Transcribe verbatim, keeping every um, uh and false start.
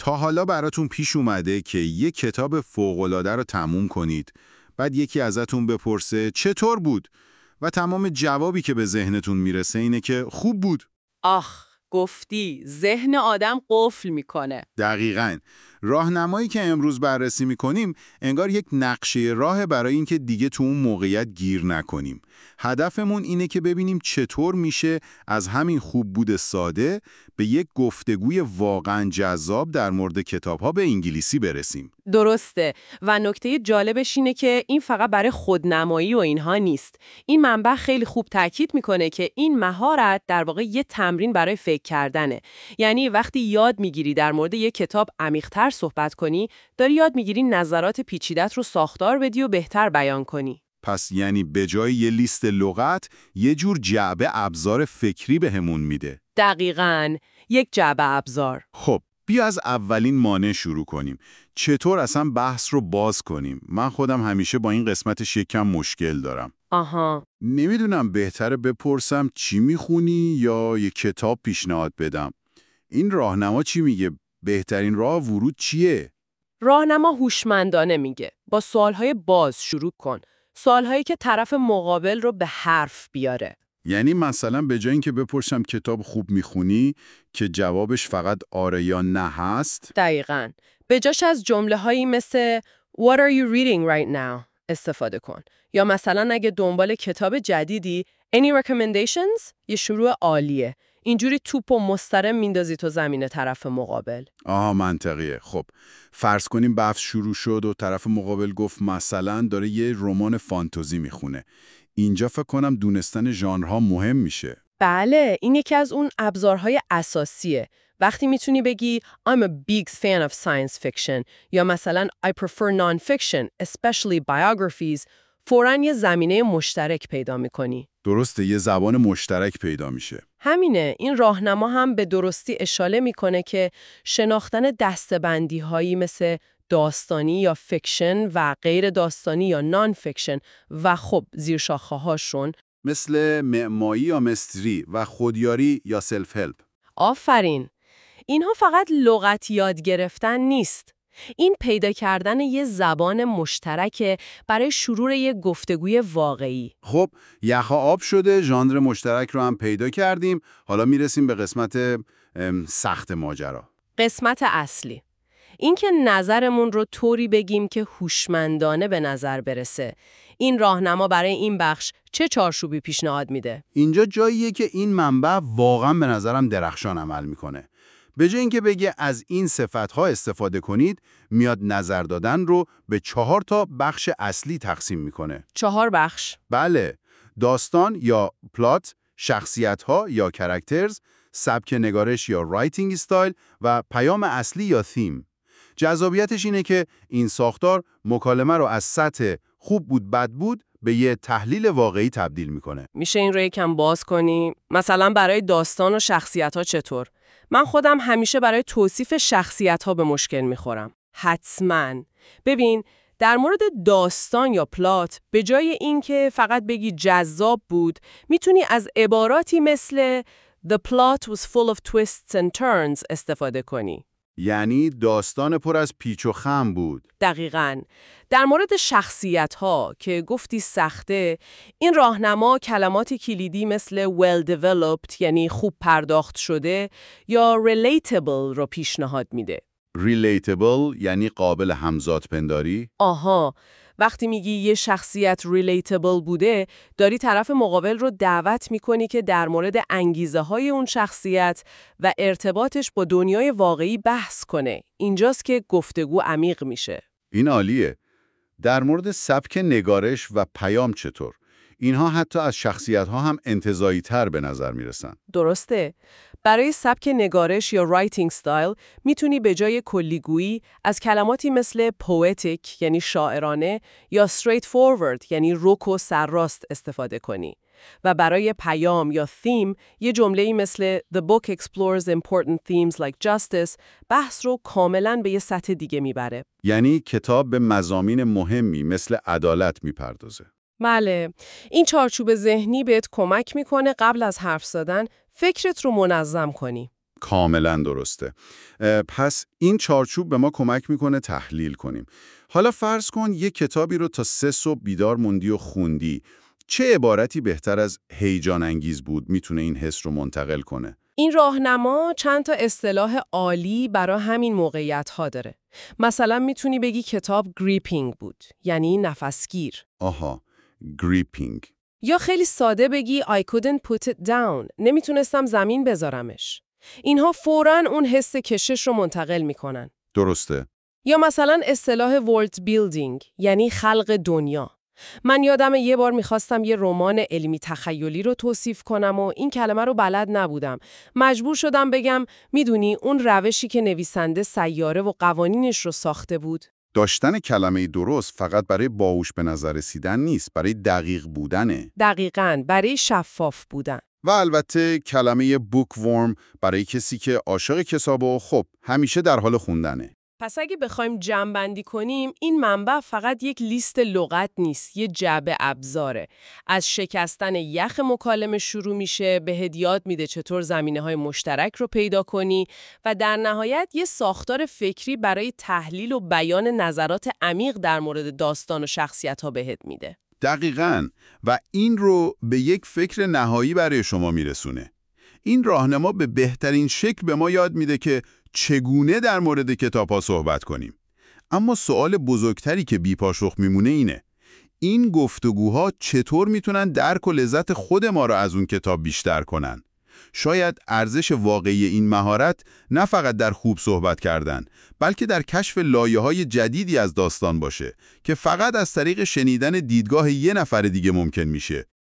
تا حالا براتون پیش اومده که یه کتاب فوق‌العاده رو تموم کنید، بعد یکی ازتون بپرسه چطور بود؟ و تمام جوابی که به ذهنتون میرسه اینه که خوب بود. آخ، گفتی ذهن آدم قفل میکنه. دقیقاً. راهنمایی که امروز بررسی میکنیم انگار یک نقشه راه برای اینکه دیگه تو اون موقعیت گیر نکنیم. هدفمون اینه که ببینیم چطور میشه از همین خوب بود ساده به یک گفتگوی واقعاً جذاب در مورد کتاب‌ها به انگلیسی برسیم. درسته. و نکته جالبش اینه که این فقط برای خودنمایی و اینها نیست. این منبع خیلی خوب تاکید میکنه که این مهارت در واقع یه تمرین برای فکر کردنه. یعنی وقتی یاد میگیری در مورد یه کتاب عمیق‌تر صحبت کنی، داری یاد میگیری نظرات پیچیدت رو ساختار بدی و بهتر بیان کنی. پس یعنی به جای یه لیست لغت، یه جور جعبه ابزار فکری بهمون میده. دقیقاً، یک جعبه ابزار. خب، بیا از اولین مانع شروع کنیم. چطور اصلا بحث رو باز کنیم؟ من خودم همیشه با این قسمتش یکم مشکل دارم. آها. نمیدونم بهتره بپرسم چی میخونی یا یه کتاب پیشنهاد بدم. این راهنما چی میگه؟ بهترین راه ورود چیه؟ راهنما هوشمندانه میگه با سوالهای باز شروع کن. سوالهایی که طرف مقابل رو به حرف بیاره. یعنی مثلا به جای اینکه بپرسم کتاب خوب میخونی که جوابش فقط آره یا نه هست؟ دقیقاً. به جاش از جمله هایی مثل What are you reading right now استفاده کن. یا مثلا اگه دنبال کتاب جدیدی Any recommendations؟ یه شروع عالیه. اینجوری توپ و مسترم میندازی تو زمین طرف مقابل. آها، منطقیه. خب فرض کنیم بحث شروع شد و طرف مقابل گفت مثلا داره یه رمان فانتزی میخونه. اینجا فکر کنم دونستن ژانرها مهم میشه. بله، این یکی از اون ابزارهای اساسیه. وقتی میتونی بگی I'm a big fan of science fiction یا مثلا I prefer non-fiction, especially biographies، فوراً یه زمینه مشترک پیدا میکنی. درسته، یه زبان مشترک پیدا میشه. همینه. این راهنما هم به درستی اشاره میکنه که شناختن دسته‌بندی هایی مثل داستانی یا فیکشن و غیر داستانی یا نان فیکشن و خب زیرشاخه هاشون مثل معماری یا مستری و خودیاری یا سلف هلپ. آفرین. اینها فقط لغت یاد گرفتن نیست. این پیدا کردن یه زبان مشترک برای شروع یه گفتگوی واقعی. خب یخا آب شده، ژانر مشترک رو هم پیدا کردیم. حالا میرسیم به قسمت سخت ماجرا. قسمت اصلی. این که نظرمون رو طوری بگیم که هوشمندانه به نظر برسه. این راهنما برای این بخش چه چارچوبی پیشنهاد میده؟ اینجا جاییه که این منبع واقعا به نظرم درخشان عمل میکنه. به جای اینکه بگه از این صفت‌ها استفاده کنید، میاد نظر دادن رو به چهار تا بخش اصلی تقسیم میکنه. چهار بخش؟ بله. داستان یا پلات، شخصیت‌ها یا کاراکترز، سبک نگارش یا رایتینگ استایل و پیام اصلی یا تیم. جذابیتش اینه که این ساختار مکالمه رو از سطح خوب بود بد بود به یه تحلیل واقعی تبدیل میکنه. میشه این رو یکم باز کنی؟ مثلا برای داستان و شخصیت‌ها چطور؟ من خودم همیشه برای توصیف شخصیت‌ها به مشکل میخورم. حتماً. ببین، در مورد داستان یا پلات، به جای اینکه فقط بگی جذاب بود، میتونی از عباراتی مثل The plot was full of twists and turns استفاده کنی. یعنی داستان پر از پیچ و خم بود. دقیقاً. در مورد شخصیت‌ها که گفتی سخته، این راهنما کلمات کلیدی مثل well developed یعنی خوب پرداخت شده یا relatable رو پیشنهاد میده. relatable یعنی قابل همزاد پنداری؟ آها. وقتی میگی یه شخصیت relatable بوده، داری طرف مقابل رو دعوت میکنی که در مورد انگیزه های اون شخصیت و ارتباطش با دنیای واقعی بحث کنه. اینجاست که گفتگو عمیق میشه. این عالیه. در مورد سبک نگارش و پیام چطور؟ اینها حتی از شخصیت ها هم انتزاعی تر به نظر میرسن. درسته. برای سبک نگارش یا writing style میتونی به جای کلیگویی از کلماتی مثل poetic یعنی شاعرانه یا straightforward یعنی رک و سرراست استفاده کنی. و برای پیام یا theme یه جمله‌ای مثل The book explores important themes like justice بحث رو کاملاً به یه سطح دیگه میبره. یعنی کتاب به مضامین مهمی مثل عدالت میپردازه. بله. این چارچوب ذهنی بهت کمک میکنه قبل از حرف زدن فکرت رو منظم کنی. کاملا درسته. پس این چارچوب به ما کمک میکنه تحلیل کنیم. حالا فرض کن یه کتابی رو تا سه صبح بیدار موندی و خوندی. چه عبارتی بهتر از هیجان انگیز بود میتونه این حس رو منتقل کنه؟ این راهنما چند تا اصطلاح عالی برای همین موقعیت‌ها داره. مثلا میتونی بگی کتاب گریپینگ بود، یعنی نفسگیر. آها، گریپینگ. یا خیلی ساده بگی I couldn't put it down، نمیتونستم زمین بذارمش. اینها فوراً اون حس کشش رو منتقل میکنن. درسته. یا مثلا اصطلاح ورلد بیلدینگ، یعنی خلق دنیا. من یادم یه بار میخواستم یه رمان علمی تخیلی رو توصیف کنم و این کلمه رو بلد نبودم. مجبور شدم بگم میدونی اون روشی که نویسنده سیاره و قوانینش رو ساخته بود. داشتن کلمه درست فقط برای باهوش به نظر رسیدن نیست، برای دقیق بودنه. دقیقاً، برای شفاف بودن. و البته کلمه بوکورم برای کسی که عاشق کتابه و خب همیشه در حال خوندنه. پس اگه بخوایم جمع‌بندی کنیم، این منبع فقط یک لیست لغت نیست، یه جعبه ابزاره. از شکستن یخ مکالمه شروع میشه، به هدیات میده چطور زمینه‌های مشترک رو پیدا کنی و در نهایت یه ساختار فکری برای تحلیل و بیان نظرات عمیق در مورد داستان و شخصیت‌ها بهت میده. دقیقاً، و این رو به یک فکر نهایی برای شما میرسونه. این راهنما به بهترین شکل به ما یاد میده که چگونه در مورد کتاب‌ها صحبت کنیم. اما سوال بزرگتری که بی پاسخ میمونه اینه: این گفتگوها چطور میتونن درک و لذت خود ما را از اون کتاب بیشتر کنن؟ شاید ارزش واقعی این مهارت نه فقط در خوب صحبت کردن، بلکه در کشف لایه‌های جدیدی از داستان باشه که فقط از طریق شنیدن دیدگاه یه نفر دیگه ممکن میشه.